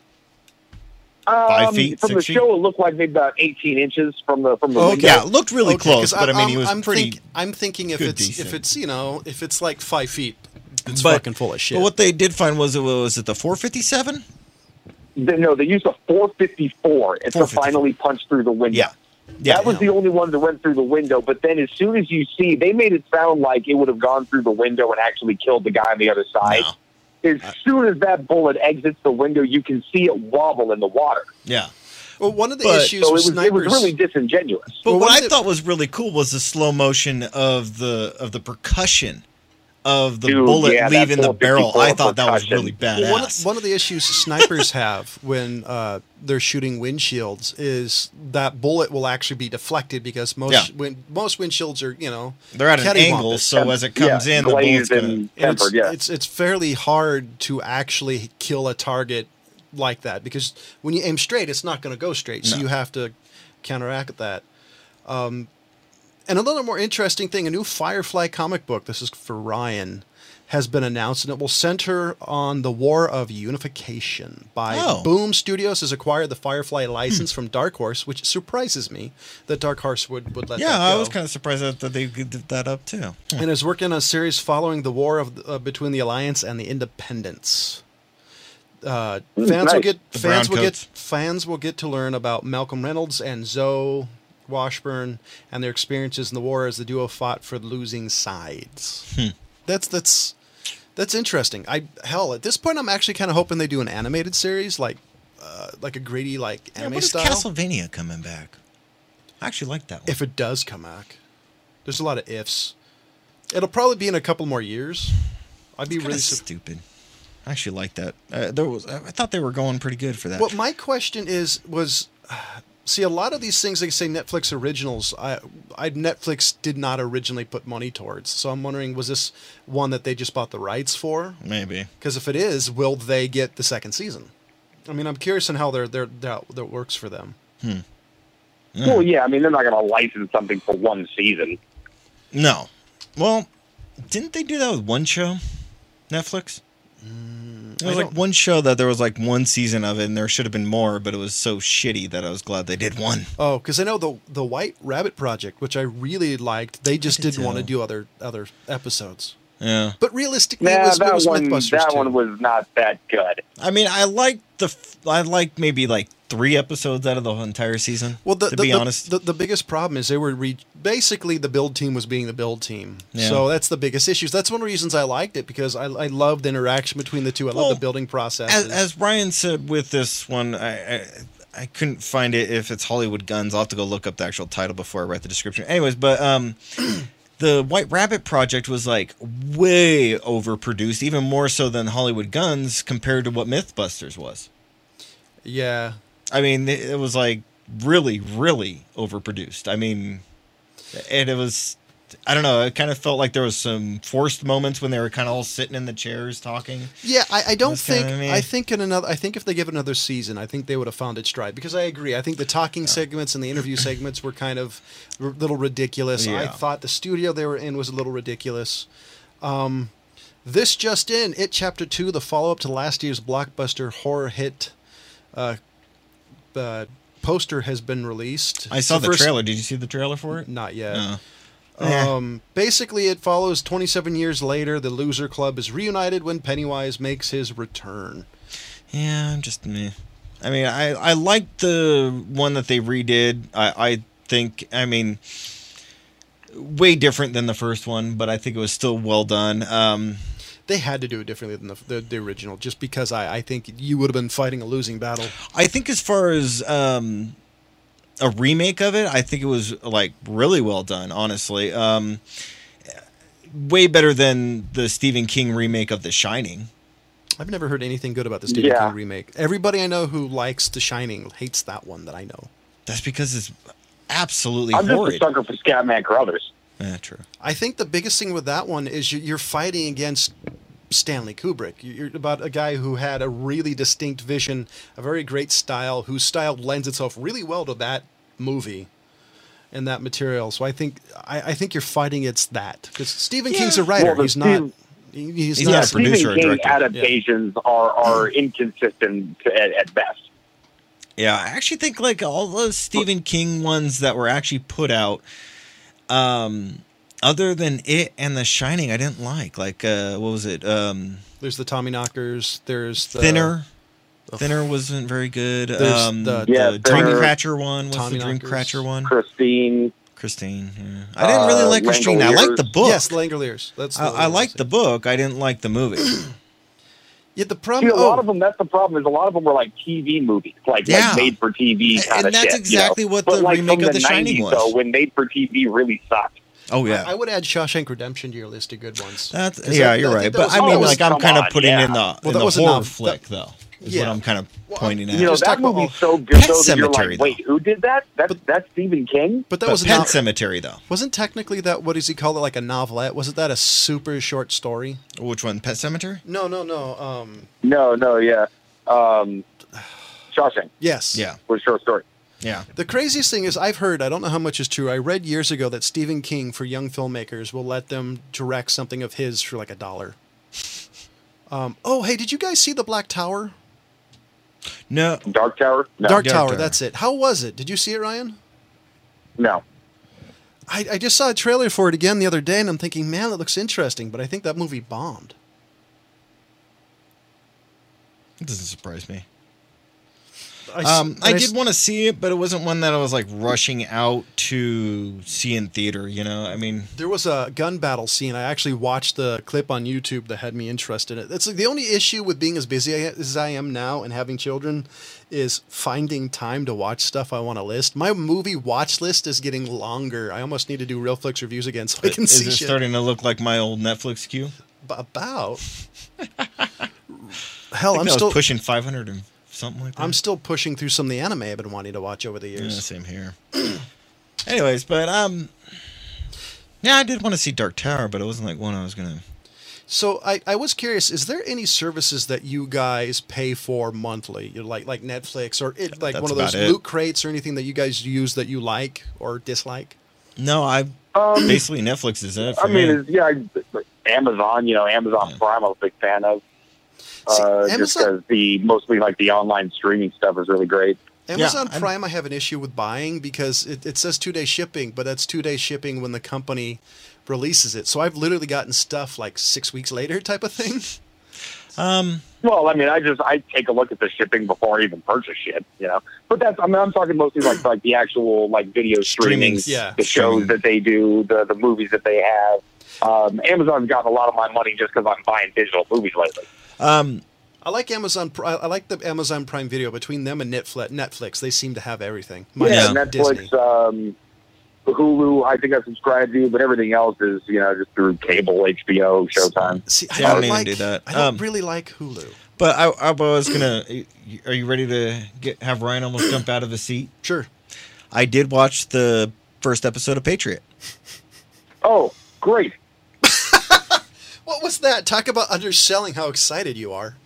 Five Um, feet, from the six feet? show. It looked like maybe about eighteen inches from the from the Okay. window. Yeah, it looked really Okay, close, 'cause but I mean, he I'm- was I'm pretty. think- I'm thinking if good, it's decent. if it's you know if it's like five feet, it's but, fucking full of shit. But what they did find was it was it the four fifty-seven? They- no, they used a four fifty-four and to four fifty-four. finally punch through the window. Yeah, yeah. that was the only one that went through the window. But then, as soon as you see, they made it sound like it would have gone through the window and actually killed the guy on the other side. No. As soon as that bullet exits the window, you can see it wobble in the water. Yeah. well, one of the but- issues So it with was, it snipers. was really disingenuous. But Well, what one I of the- thought was really cool was the slow motion of the of the percussion of the Dude, bullet yeah, that leaving the barrel. I four thought that was percussion. really badass. Well, one, of, one of the issues snipers have when uh, they're shooting windshields is that bullet will actually be deflected because most Yeah. win, most windshields are you know They're at an cattywampus. angle, so as it comes Yeah, in, the bullet's glazed gonna. and And it's, tempered. Yeah, it's it's fairly hard to actually kill a target like that because when you aim straight, it's not going to go straight. So No. you have to counteract that. Um, and a little more interesting thing: a new Firefly comic book. This is for Ryan. Has been announced, and it will center on the War of Unification. By Oh. Boom Studios has acquired the Firefly license from Dark Horse, which surprises me that Dark Horse would, would let Yeah, that I go. was kind of surprised that, that they did that up too. And is working on a series following the war of uh, between the Alliance and the Independents. Uh, Mm, fans will nice. get The fans brown will get coats. fans will get to learn about Malcolm Reynolds and Zoe Washburn and their experiences in the war as the duo fought for the losing sides. Hmm. That's that's that's interesting. I hell at this point I'm actually kind of hoping they do an animated series like uh, like a Grady like Yeah, anime what is style. Castlevania coming back? I actually like that one. If it does come back, there's a lot of ifs. It'll probably be in a couple more years. I'd be It's really kinda su- stupid. I actually like that. Uh, there was. I thought they were going pretty good for that. What my question is was, see, a lot of these things, like say Netflix originals, I, I Netflix did not originally put money towards. So I'm wondering, was this one that they just bought the rights for? Maybe. Because if it is, will they get the second season? I mean, I'm curious on how they're, they're, that that works for them. Hmm. Well, yeah, I mean, they're not going to license something for one season. No. Well, didn't they do that with one show? Netflix? There was I like don't- one show that there was like one season of it, and there should have been more, but it was so shitty that I was glad they did one. Oh, because I know the the White Rabbit Project, which I really liked, they just did didn't want to too. do other other episodes. Yeah. But realistically, Nah, it was, it that was one, Mythbusters that too. one was not that good. I mean, I liked the. f- I liked maybe like three episodes out of the entire season. Well, the, to the, be the, honest, the, the biggest problem is they were re- basically the build team was being the build team. Yeah. So that's the biggest issues. That's one of the reasons I liked it because I, I loved the interaction between the two. I Well, love the building process. as, as Ryan said with this one, I, I I couldn't find it if it's Hollywood Guns. I'll have to go look up the actual title before I write the description. Anyways, but um, the White Rabbit Project was like way overproduced, even more so than Hollywood Guns compared to what MythBusters was. yeah. I mean, it, it was like really, really overproduced. I mean, and it was. I don't know. It kind of felt like there was some forced moments when they were kind of all sitting in the chairs talking. Yeah, I, I don't That's kinda think. me. I think in another. I think if they give it another season, I think they would have found its stride. Because I agree. I think the talking segments and the interview segments were kind of a little ridiculous. I Yeah. thought the studio they were in was a little ridiculous. Um, this just in, It Chapter Two, the follow up to last year's blockbuster horror hit, uh, uh, poster has been released. I saw It's the first- trailer. Did you see the trailer for it? Not yet. No. Eh. Um, basically, it follows twenty-seven years later. The Loser Club is reunited when Pennywise makes his return. Yeah, I'm just meh. I mean, I I liked the one that they redid. I I think I mean way different than the first one, but I think it was still well done. Um, They had to do it differently than the, the, the original, just because I, I think you would have been fighting a losing battle. I think as far as um, a remake of it, I think it was like really well done. Honestly, um, way better than the Stephen King remake of The Shining. I've never heard anything good about the Stephen Yeah. King remake. Everybody I know who likes The Shining hates that one that I know. That's because it's absolutely I'm just a horrid. sucker for Scatman Crothers. Yeah, true. I think the biggest thing with that one is you- you're fighting against Stanley Kubrick. You're about a guy who had a really distinct vision, a very great style, whose style lends itself really well to that movie and that material. So I think I, I think you're fighting against that because Stephen Yeah. King's a writer. Well, the he's not. Steve- he- He's, He's not. not a Stephen producer or King director. adaptations are, are inconsistent at, at best. Yeah, I actually think like all those Stephen King ones that were actually put out, um, other than it and The Shining, I didn't like. Like, uh, what was it? Um, There's the Tommy Knockers. There's the Thinner. Thinner wasn't very good. There's Um, the- the, Yeah, Thinner. Dreamcatcher one was Tommy the Knockers. Dreamcatcher one. Christine. Christine. Yeah. I didn't really Uh, like Christine. I liked the Langoliers. book. Yes, Langoliers. That's. I, I liked the book. I didn't like the movie. Yeah, the See, problem. a lot oh, of them, that's the problem, is a lot of them were like T V movies, like, Yeah. like made for T V And kind of that's shit. exactly you know? what but the like remake from of The Shining nineties, was. though, when made for T V really sucked. Oh yeah. I, I would add Shawshank Redemption to your list of good ones. That's 'Cause yeah, that- you're I right. think that But was- I mean, oh, like, I'm come kind of on, putting yeah. in the, Well, in that the was a horror novel. flick, That- though. Is Yeah. what I'm kind of Well, pointing you at. You know, Just that talk about movie's all- so good, Pet though, that you're Sematary, like, wait, though. who did that? That's, But- that's Stephen King? But that But was Pet not. Cemetery, though. Wasn't technically that what does he call it like a novelette? Wasn't that a super short story? Which one? Pet Cemetery? No, no, no. Um, No, no, yeah. Um, Shawshank yes. Yeah. was a short story. Yeah. The craziest thing is I've heard, I don't know how much is true. I read years ago that Stephen King for young filmmakers will let them direct something of his for like a dollar. Um, oh, hey, did you guys see The Black Tower? No. Dark Tower? No. Dark Dark Tower, Tower. that's it. How was it? Did you see it, Ryan? No. I, I just saw a trailer for it again the other day, and I'm thinking, man, that looks interesting, but I think that movie bombed. It doesn't surprise me. I, s- Um, I and did s- want to see it, but it wasn't one that I was like rushing out to see in theater. You know, I mean, There was a gun battle scene. I actually watched the clip on YouTube that had me interested in it. That's like the only issue with being as busy as I am now and having children is finding time to watch stuff I want to list. My movie watch list is getting longer. I almost need to do Realflix reviews again so I can is see it shit. starting to look like my old Netflix queue? B- about. I Hell, think I'm I was still pushing five hundred and something like that. I'm still pushing through some of the anime I've been wanting to watch over the Yeah, years. same here. Anyways, but um, yeah, I did want to see Dark Tower, but it wasn't like one I was gonna. So I, I was curious, is there any services that you guys pay for monthly? You know, like like Netflix or it, like That's one of those about it. loot crates or anything that you guys use that you like or dislike? No, I Um, basically Netflix is it. For I mean, me. it's, yeah, Amazon. You know, Amazon Yeah. Prime. I'm a big fan of. See, Uh, just Amazon- because the mostly like the online streaming stuff is really great. Amazon I'm- Prime I have an issue with buying because it, it says two day shipping, but that's two day shipping when the company releases it. So I've literally gotten stuff like six weeks later type of thing. um, Well, I mean, I just I take a look at the shipping before I even purchase shit, you know. But that's I mean, I'm talking mostly like like the actual like video streaming, Streamings, yeah. the shows Streaming. that they do, the the movies that they have. Um, Amazon's gotten a lot of my money just because I'm buying digital movies lately. um, I like Amazon. Pri- I like the Amazon Prime Video. Between them and Netflix, Netflix, they seem to have everything. Yeah, Yeah. Minus Netflix, Disney. um, Hulu. I think I subscribe to, but everything else is you know just through cable, H B O, Showtime. See, I Yeah, I don't don't even like. do that. I don't Um, really like Hulu. but I, I was gonna. Are you ready to get have Ryan almost jump out of his seat? Sure. I did watch the first episode of Patriot. Oh, great! What was that? Talk about underselling how excited you are.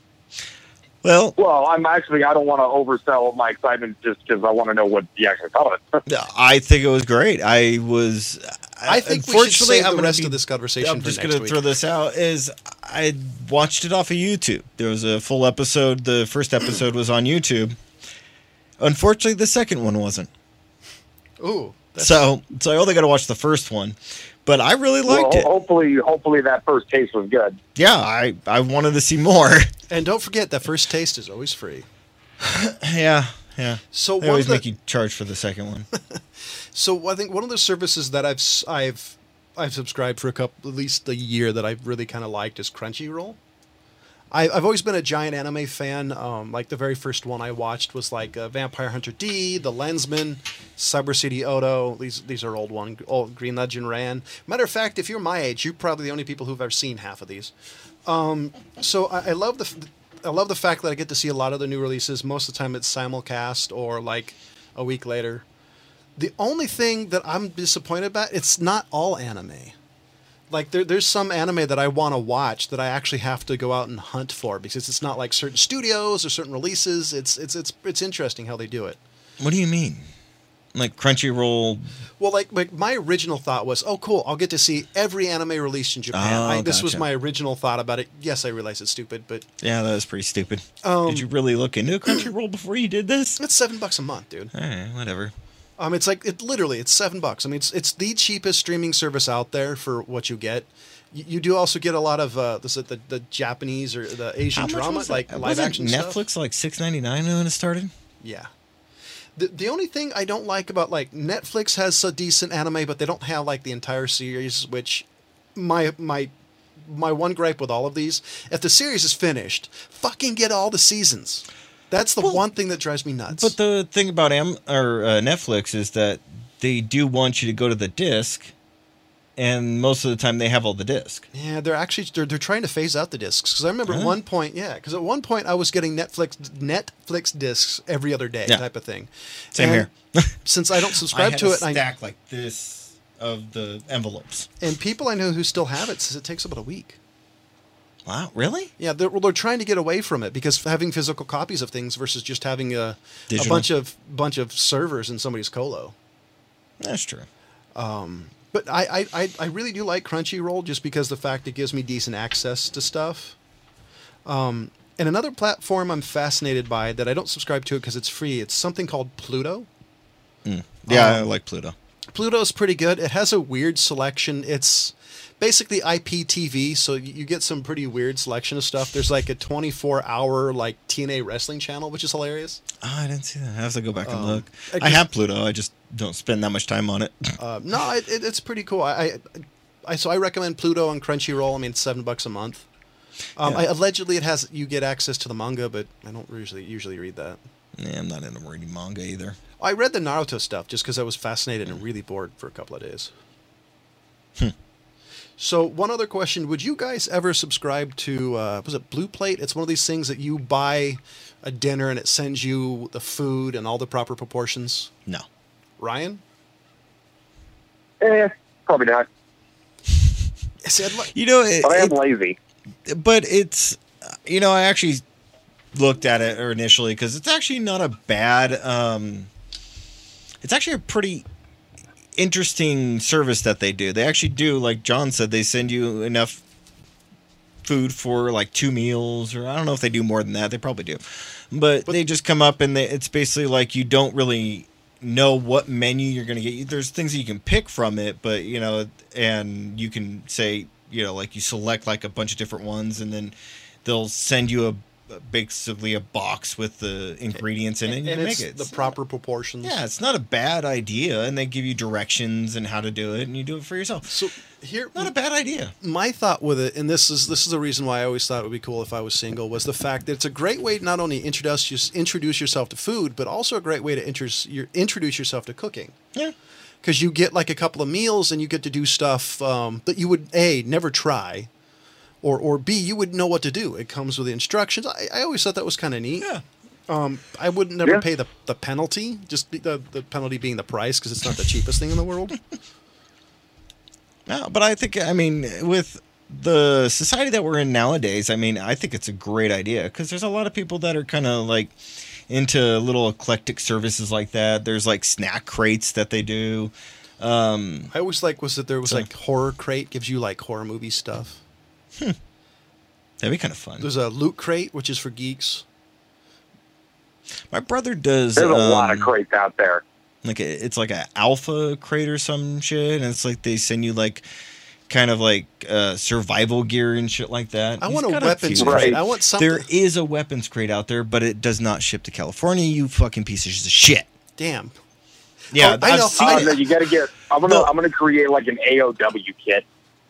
Well, Well, I'm actually I don't want to oversell my excitement just because I want to know what you actually thought of it. I think it was great. I was. I think we should unfortunately, save I'm the gonna rest be- of this conversation I'm for just next going to week. throw this out. Is I watched it off of YouTube. There was a full episode. The first episode was on YouTube. Unfortunately, the second one wasn't. Ooh. that's- So, so I only got to watch the first one. But I really liked well, it. hopefully, hopefully that first taste was good. Yeah, I I wanted to see more. And don't forget that first taste is always free. yeah, yeah. So They one always of the, make you charge for the second one. So I think one of the services that I've s- I've I've subscribed for a couple at least a year that I've really kind of liked is Crunchyroll. I, I've always been a giant anime fan. Um, like the very first one I watched was like uh, Vampire Hunter D, The Lensman, Cyber City Odo. These these are old one. Old Green Legend Ran. Matter of fact, if you're my age, you're probably the only people who've ever seen half of these. Um, so I, I love the f- I love the fact that I get to see a lot of the new releases. Most of the time, it's simulcast or like a week later. The only thing that I'm disappointed about, it's not all anime. Like there, there's some anime that I want to watch that I actually have to go out and hunt for because it's not like certain studios or certain releases. It's it's it's it's interesting how they do it. What do you mean? Like Crunchyroll? Well, like, like my original thought was, oh, cool, I'll get to see every anime released in Japan. Oh, I, this was gotcha. my original thought about it. Yes, I realize it's stupid, but Yeah, that was pretty stupid. Um, Did you really look into Crunchyroll before you did this? it's seven bucks a month, dude. All right, whatever. Um, it's like it literally it's seven bucks. I mean, it's it's the cheapest streaming service out there for what you get. You, you do also get a lot of uh, this the the Japanese or the Asian How much drama, was it? like live Wasn't action Netflix stuff. like six ninety nine when it started? Yeah. The the only thing I don't like about like Netflix has a decent anime, but they don't have like the entire series. Which my my my one gripe with all of these, if the series is finished, fucking get all the seasons. That's the Well, one thing that drives me nuts. But the thing about Am or uh, Netflix is that they do want you to go to the disc, and most of the time they have all the disc. Yeah, they're actually they're, they're trying to phase out the discs because I remember at Really? one point, yeah, because at one point I was getting Netflix Netflix discs every other day Yeah. type of thing. Same And here. Since I don't subscribe to it, and, I, stack like this of the envelopes. and people I know who still have it says it takes about a week. Wow, really? Yeah, they're well, they're trying to get away from it because having physical copies of things versus just having a, a Digital. bunch of bunch of servers in somebody's colo. That's true. But I, I, I, I really do like Crunchyroll just because the fact it gives me decent access to stuff. Um, and another platform I'm fascinated by that I don't subscribe to it because it's free. It's something called Pluto. Yeah, I Um, like Pluto. Pluto's pretty good. It has a weird selection. It's basically I P T V, so you you get some pretty weird selection of stuff. There's like a twenty-four hour like T N A wrestling channel, which is hilarious. Oh, I didn't see that. I have to go back and Um, look. I I just- have Pluto. I just don't spend that much time on it. Uh, no, it, it, it's pretty cool. I, I, I so I recommend Pluto on Crunchyroll. I mean, it's seven bucks a month. Um, Yeah. I, allegedly, it has you get access to the manga, but I don't usually usually read that. Yeah, I'm not into reading manga either. I read the Naruto stuff just because I was fascinated and really bored for a couple of days. Hmm. So one other question: would you guys ever subscribe to uh, was it Blue Plate? It's one of these things that you buy a dinner and it sends you the food and all the proper proportions. No. Ryan, Eh, probably not. See, I'd li- You know, it, But I am it- lazy. but it's, you know, I actually looked at it initially because it's actually not a bad, um, it's actually a pretty interesting service that they do. They actually do, like John said, they send you enough food for like two meals, or I don't know if they do more than that. They probably do, but, But- they just come up and they, it's basically like you don't really know what menu you're going to get. There's things that you can pick from it, but you know, and you can say, you know, like you select like a bunch of different ones, and then they'll send you a basically a box with the ingredients in it, and you and can it's make it. the It's proper proportions. yeah, it's not a bad idea, and they give you directions and how to do it, and you do it for yourself. So here, Not a bad idea. my thought with it, and this is this is the reason why I always thought it would be cool if I was single, was the fact that it's a great way to not only introduce you, introduce yourself to food, but also a great way to introduce your, introduce yourself to cooking. Yeah. Because you get like a couple of meals and you get to do stuff um, that you would a never try, or or b you would know what to do. It comes with the instructions. I, I always thought that was kind of neat. Yeah. Um, I would never Yeah. pay the, the penalty, just be, the the penalty being the price, because it's not the cheapest thing in the world. No, but I think, I mean, with the society that we're in nowadays, I mean, I think it's a great idea because there's a lot of people that are kind of like into little eclectic services like that. There's like snack crates that they do. Um, I always like was that there was So- like horror crate, gives you like horror movie stuff. that'd be kind of fun. There's a loot crate, which is for geeks. My brother does. There's a lot of um, crates out there. Like a, it's like a alpha crate or some shit, and it's like they send you like kind of like uh, survival gear and shit like that. I He's want a got weapons few. crate. Right. I want something. There is a weapons crate out there, but it does not ship to California. You fucking pieces of shit. Damn. Yeah, Oh, I I've know. seen Oh, it. no, you got to get. I'm gonna. No. I'm gonna create like an A O W kit.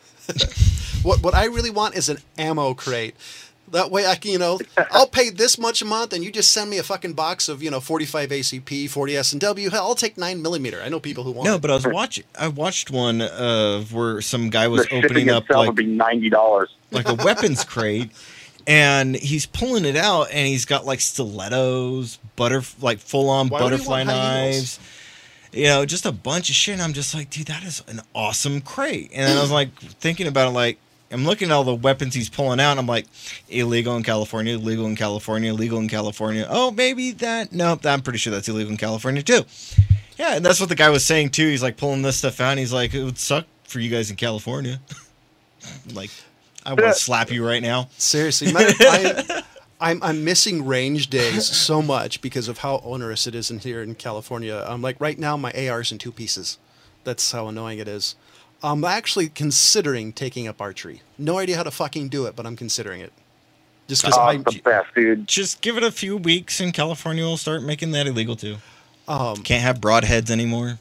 What what I really want is an ammo crate. That way I can, you know, I'll pay this much a month, and you just send me a fucking box of, you know, forty-five A C P, forty S and W. Hell, I'll take nine millimeter. I know people who want No, it. but I was watching. I watched one of where some guy was The shipping opening up itself like would be ninety dollars. like a weapons crate, and he's pulling it out, and he's got like stilettos, butter like full on Why would he butterfly want high heels? knives. You know, just a bunch of shit. And I'm just like, dude, that is an awesome crate. And then I was like thinking about it, like I'm looking at all the weapons he's pulling out, and I'm like, illegal in California, illegal in California, illegal in California. Oh, maybe that. Nope, I'm pretty sure that's illegal in California too. Yeah, and that's what the guy was saying too. He's like pulling this stuff out, and he's like, it would suck for you guys in California. Like, I want to slap you right now. Seriously, my, I, I'm I'm missing range days so much because of how onerous it is in here in California. I'm like right now my A R's in two pieces. That's how annoying it is. I'm actually considering taking up archery. No idea how to fucking do it, but I'm considering it. Just because Oh, I, it's the best, dude. Just give it a few weeks, and California will start making that illegal too. um, Can't have broadheads anymore.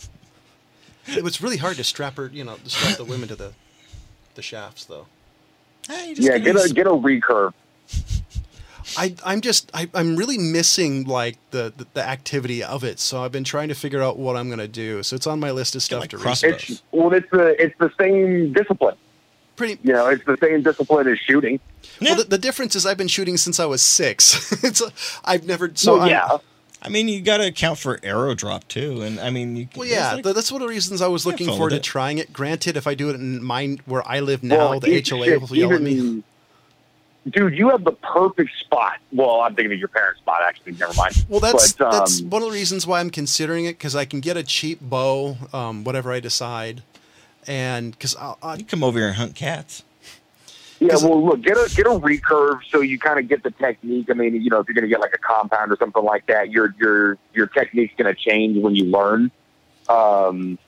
it was really hard to strap her, you know, to strap the women to the the shafts though. Hey, you just Yeah, gotta get a use- get a recurve. I, I'm just I, I'm really missing like the, the the activity of it, so I've been trying to figure out what I'm gonna do. So it's on my list of stuff like to crossbows. research. It's well, it's the it's the same discipline. Pretty. You know, it's the same discipline as shooting. Yeah. Well, the, the difference is I've been shooting since I was six. it's a, I've never so well, I'm- yeah. I mean, you got to account for arrow drop too, and I mean, you, Well, there's yeah, like- th- that's one of the reasons I was Yeah, looking fun forward with to it. trying it. Granted, if I do it in mine where I live now, Well, the it- H O A shit, will yell at me. even- Dude, you have the perfect spot. Well, I'm thinking of your parents' spot, actually. Never mind. Well, that's But, um, that's one of the reasons why I'm considering it, because I can get a cheap bow, um, whatever I decide, and because I, you come over here and hunt cats. Yeah, 'Cause- well, look, get a get a recurve so you kind of get the technique. I mean, you know, if you're going to get like a compound or something like that, your your your technique's going to change when you learn. Um,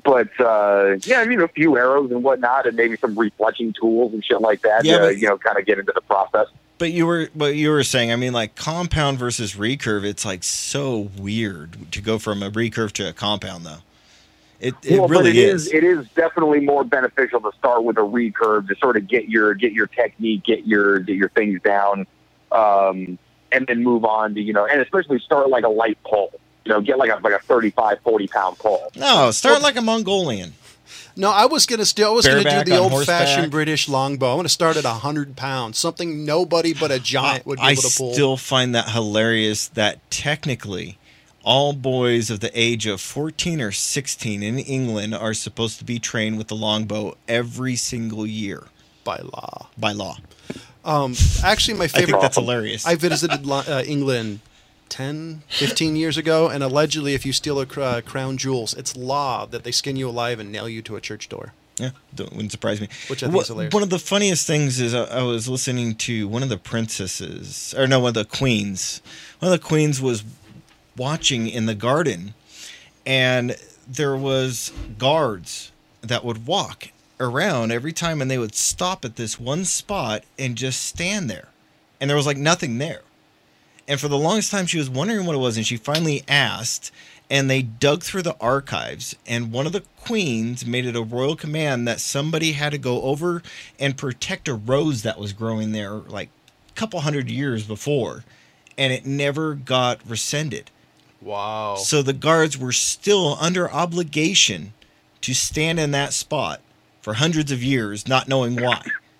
but uh, yeah, I mean, a few arrows and whatnot, and maybe some refletching tools and shit like that. Yeah, to, but- you know, kind of get into the process. But you were, but you were saying, I mean, like compound versus recurve. It's like so weird to go from a recurve to a compound, though. It it well, really but it is. is. It is definitely more beneficial to start with a recurve to sort of get your get your technique, get your get your things down, um, and then move on to you know, and especially start like a light pole. You know, get like a like a thirty-five, forty pound pole. No, start like a Mongolian. No, I was gonna still. I was gonna do Bareback the on old-fashioned horseback. British longbow. I'm gonna start at a hundred pounds, something nobody but a giant would be I able to pull. still find that hilarious that technically all boys of the age of fourteen or sixteen in England are supposed to be trained with the longbow every single year by law. by law. Um, actually, my I think favorite. that's hilarious. I visited Lo- uh, England ten, fifteen years ago, and allegedly, if you steal a cr- uh, crown jewels, it's law that they skin you alive and nail you to a church door. Yeah, don't, wouldn't surprise me. Which I think Wha- is hilarious. One of the funniest things is I, I was listening to one of the princesses, or no, one of the queens. One of the queens was watching in the garden, and there was guards that would walk around every time, and they would stop at this one spot and just stand there, and there was like nothing there. And for the longest time, she was wondering what it was, and she finally asked, and they dug through the archives, and one of the queens made it a royal command that somebody had to go over and protect a rose that was growing there like a couple hundred years before, and it never got rescinded. Wow. So the guards were still under obligation to stand in that spot for hundreds of years, not knowing why.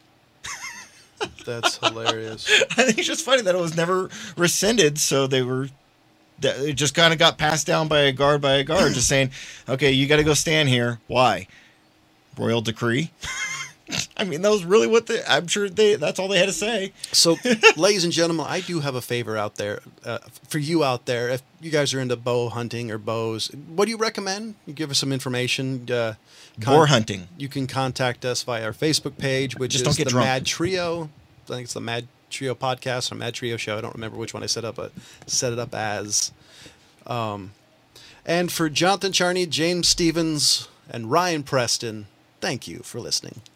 That's hilarious. I think it's just funny that it was never rescinded, so they were that it just kind of got passed down by a guard by a guard, just saying, "Okay, you got to go stand here." Why? Royal decree. I mean, that was really what they. I'm sure they. That's all they had to say. So, ladies and gentlemen, I do have a favor out there uh, for you out there. If you guys are into bow hunting or bows, what do you recommend? You give us some information. Uh, Boar hunting. You can contact us via our Facebook page, which Just is don't get the drunk. Mad Trio. I think it's the Mad Trio podcast or Mad Trio show. I don't remember which one I set up, but set it up as. Um, and for Jonathan Charney, James Stevens, and Ryan Preston, thank you for listening.